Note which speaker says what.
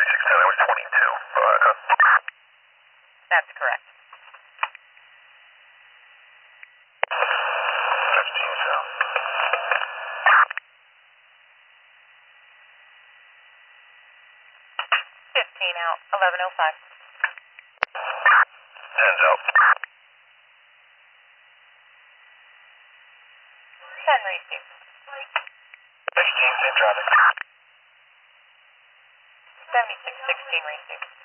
Speaker 1: 3610, that was 22.
Speaker 2: That's correct.
Speaker 1: 15 south.
Speaker 2: 15 out, 1105.
Speaker 1: 10's out.
Speaker 2: 10 received.
Speaker 1: 16, same traffic.
Speaker 2: 7616 received.